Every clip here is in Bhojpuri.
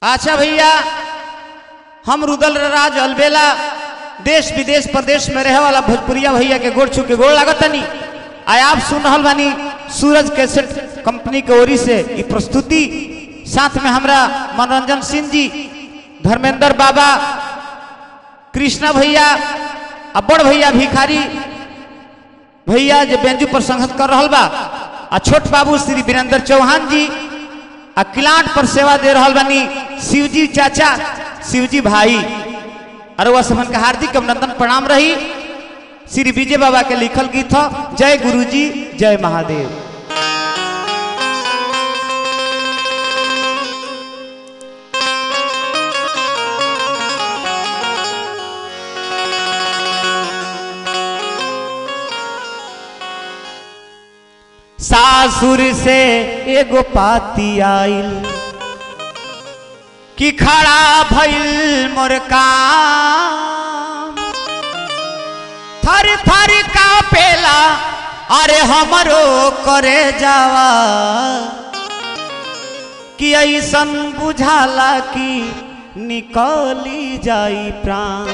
अच्छा भैया, हम रुदल राज अलबेला देश विदेश प्रदेश में रहे वाला भोजपुरिया भैया के गोड़ छू के गोड़ लागत नहीं। आय आप सुन रहा बानी सूरज कैसेट कंपनी के ओरी से ये प्रस्तुति, साथ में हमरा मनोरंजन सिंह जी, धर्मेंद्र बाबा, कृष्णा भैया, अब्बड़ भैया भिखारी भैया जो बेंजू पर संगत कर रहा बा, आ छोट बाबू श्री वीरेंद्र चौहान जी आ किलाट पर सेवा दे रहा बानी शिवजी चाचा, शिवजी भाई, और वह समन का हार्दिक अभिनंदन प्रणाम रही। श्री विजय बाबा के लिखल गीत हो, जय गुरुजी जय महादेव। सासुर से एगो पाती आइल कि खड़ा भइल मोर काम, थर थर कापेला अरे हमरो करे जावा, कि ऐसन बुझाला कि निकली जाई प्राण।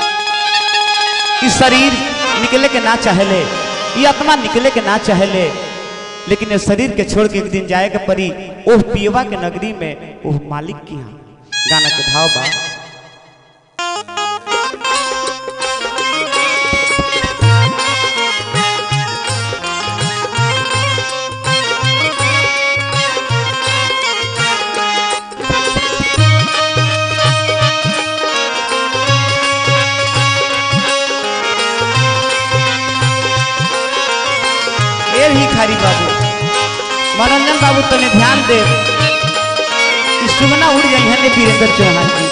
इस शरीर निकले के ना चाहले, ये आत्मा निकले के ना चाहले, लेकिन इस शरीर के छोड़ के एक दिन जाए के परी ओह पियवा के नगरी में, ओह मालिक की यहाँ। गाना के भाव बा, ये भिखारी बाबू, मनोरंजन बाबू तने ध्यान दे, सुगना उड़ जाई है वीरेंद्र चौहान जी।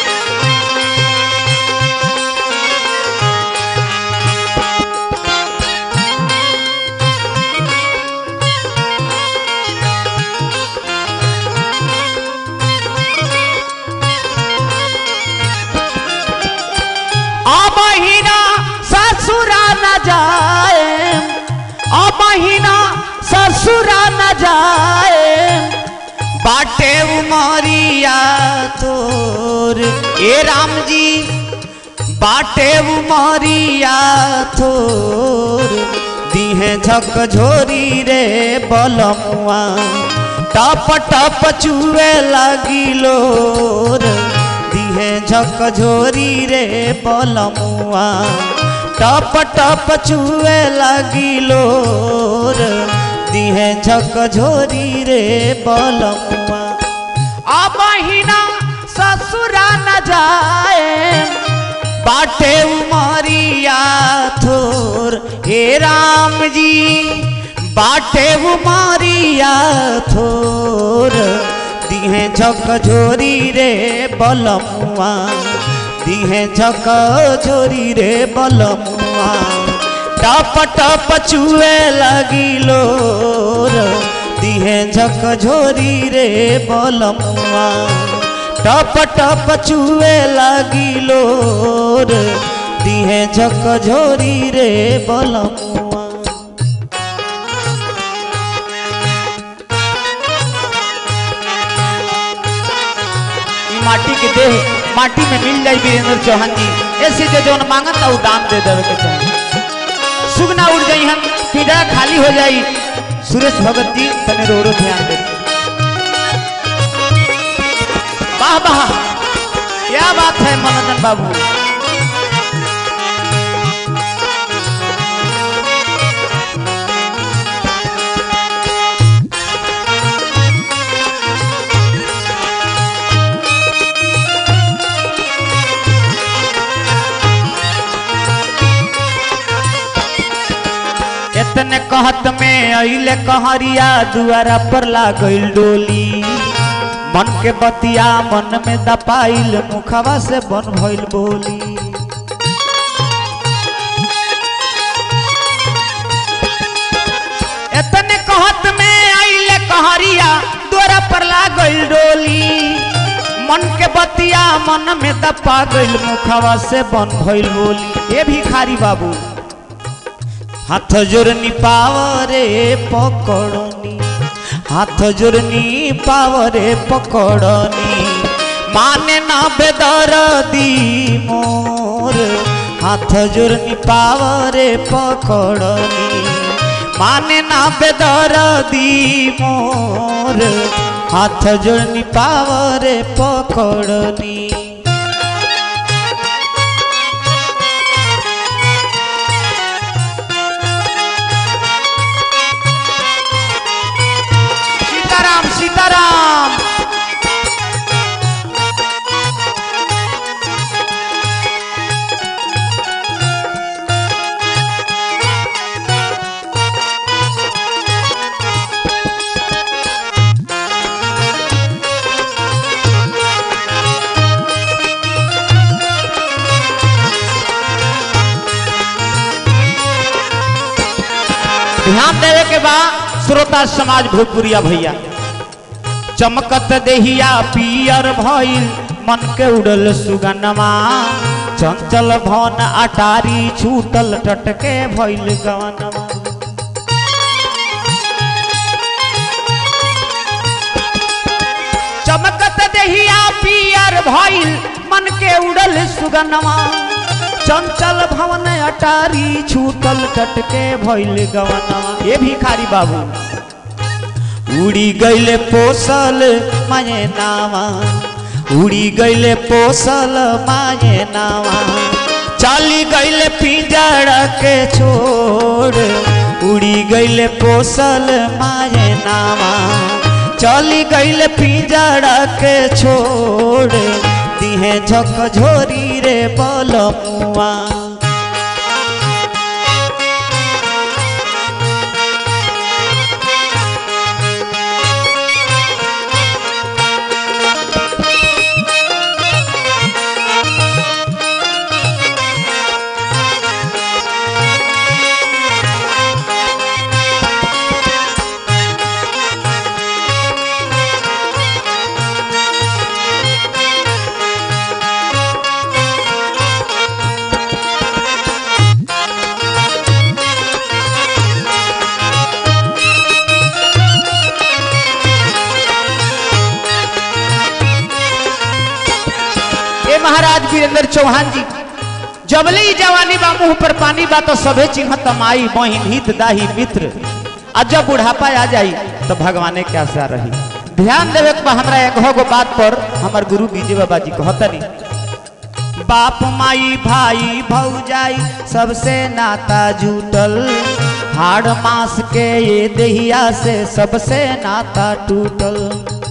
अब महीना ससुरा न जाए, अब महीना ससुरा न जाए, बाटे उमरिया थोर, ए राम जी बाटे उमरिया थोर, दीहे झकझोरी रे बलमुआ, टप टप चुए लगिलोर, दीहे झकझोरी रे बलमुआ, टप टप चुए लगिलोर, दीहे झकझोरी रे बलमुआ। अब महीना ससुरा न जाए, बाटे उमरिया थोर, हे राम जी बाटे उमरिया थोर, दीहे झकझोरी रे बलमुआ, दीहे झकझोरी रे बलमुआ, टप टप चुए लगिलोर, दीहे झकझोरी रे बलमुआ, टप टप चुए लगिलोर, दीहे झकझोरी रे बलमुआ। माटी के देह माटी में मिल जाए वीरेंद्र चौहान जी, ऐसे जो जौन मांगता वो दान दे देवे के चाहिए। सुगना उड़ जाई हम, पिंजरा खाली हो जाई। सुरेश भगत जी तने रोरो ध्यान दे। वाह वाह, क्या बात है मनोरंजन बाबू। इतने कहत में अइले कहरिया, दुआरा पर लागल डोली, मन के बतिया मन में दपाइल, मुखवा से बन भइल बोली। इतने कहत में अइले कहरिया, दुआरा पर लागल डोली, मन के बतिया मन में दपा गइल, मुखवा से बन भइल बोली। ये भिखारी बाबू हाथ जोड़नी पावरे पकड़नी, हाथ जोड़नी पावरे पकड़नी, माने ना बेदर्दी मोर हाथ जोड़नी पावरे पकड़नी माने ना बेदर्दी मोर हाथ जोड़नी पावरे पकड़नी सीताराम सीताराम ध्यान देवे के बाद श्रोता समाज भोजपुरिया भैया चमकत देहिया पियर भइल मन के उड़ल सुगनमा चंचल भवन अटारी छूटल टटके भइल गवनमा चमकत देहिया पियर भइल मन के उड़ल सुगनमा चंचल भवन अटारी छूटल टटके भइल गवनमा ये भिखारी बाबू उड़ी गईले पोसल माये नावा उड़ी गईले पोसल माये नावा चली गईले पिंजड़ के छोड़ उड़ी गईले पोसल माये नावा चली गईले पिंजड़ के छोड़ दिहे झकझोरी रे बलमुआ महाराज वीरेंद्र चौहान जी जबले जवानी बा मुंह पर पानी बा तो सभे चिन्हत माई बहिन हित दाही मित्र आ जब बुढ़ापा आ जाई तो भगवाने क्या सा रही ध्यान देवे हमरा एक गो बात पर हमार गुरु विजय बाबा जी कहतनी बाप माई भाई भौजाई सबसे नाता जुटल हाड़ मास के ये देहिया से सबसे नाता टूटल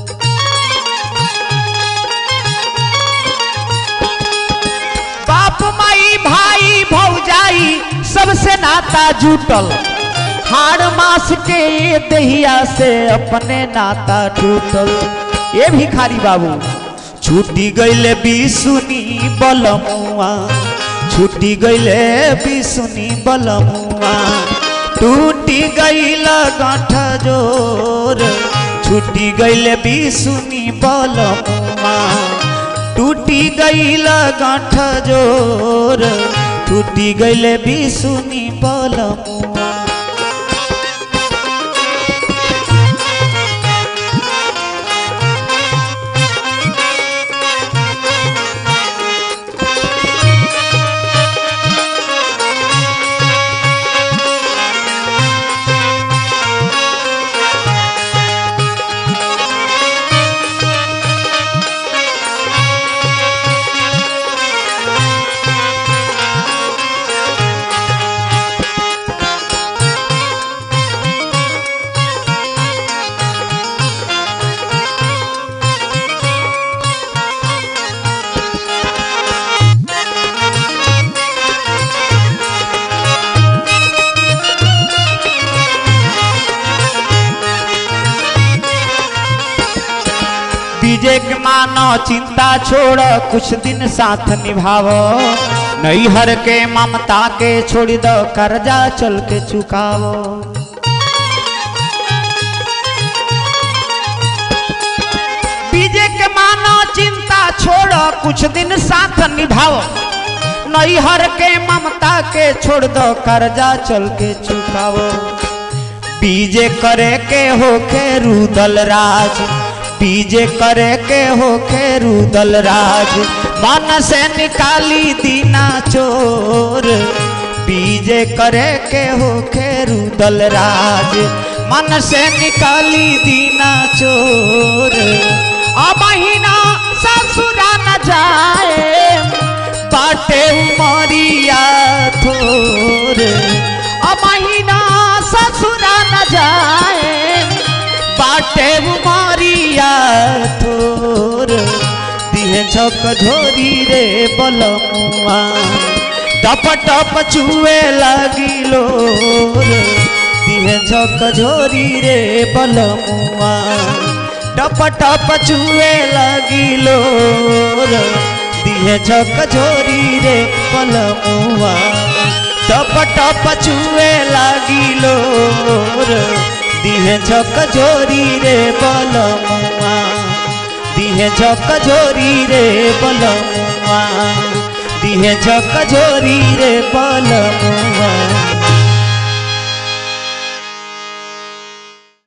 भाई भौजाई सबसे नाता जुटल हाड़ मास के दहिया से अपने नाता टूटल ये भिखारी बाबू छूटी गईले बिसुनी बलमुआ छूटी गईले बिसुनी बलमुआ टूटी गईल गांठ जोर छूटी गईले बिसुनी बलमुआ टूटी गईल गांठ जोर टूटी गईले बिसुनी बलमुआ विजय के मानो चिंता छोड़ कुछ दिन साथ निभावो नैहर के ममता के छोड़ दो कर्जा चल के चुकावो विजय के मानो चिंता छोड़ कुछ दिन साथ निभावो नैहर के ममता के छोड़ दो कर्जा चल के चुकावो बीजे करे के होके रुदल राज बीजे करे के होके रुदल राज मन से निकाली दीना चोर बीजे करे के होके रुदल राज मन से निकाली दीना चोर अब महीना ससुरा न जाए बाटे उमरिया थोर अब महीना ससुरा न जाए बाटे उमरिया थोर दिहे झक झोरी रे बलमुआ टप टप चुए लगिलो दिहे झक झोरी रे बलमुआ टप टप चुए लगिलो दिहे झक झोरी रे बलमुआ टप टप चुए लगिलो दिहे झक झोरी रे बलमुआ दिहे झक झोरी रे बलमुआ दिहे झक झोरी रे बलमुआ।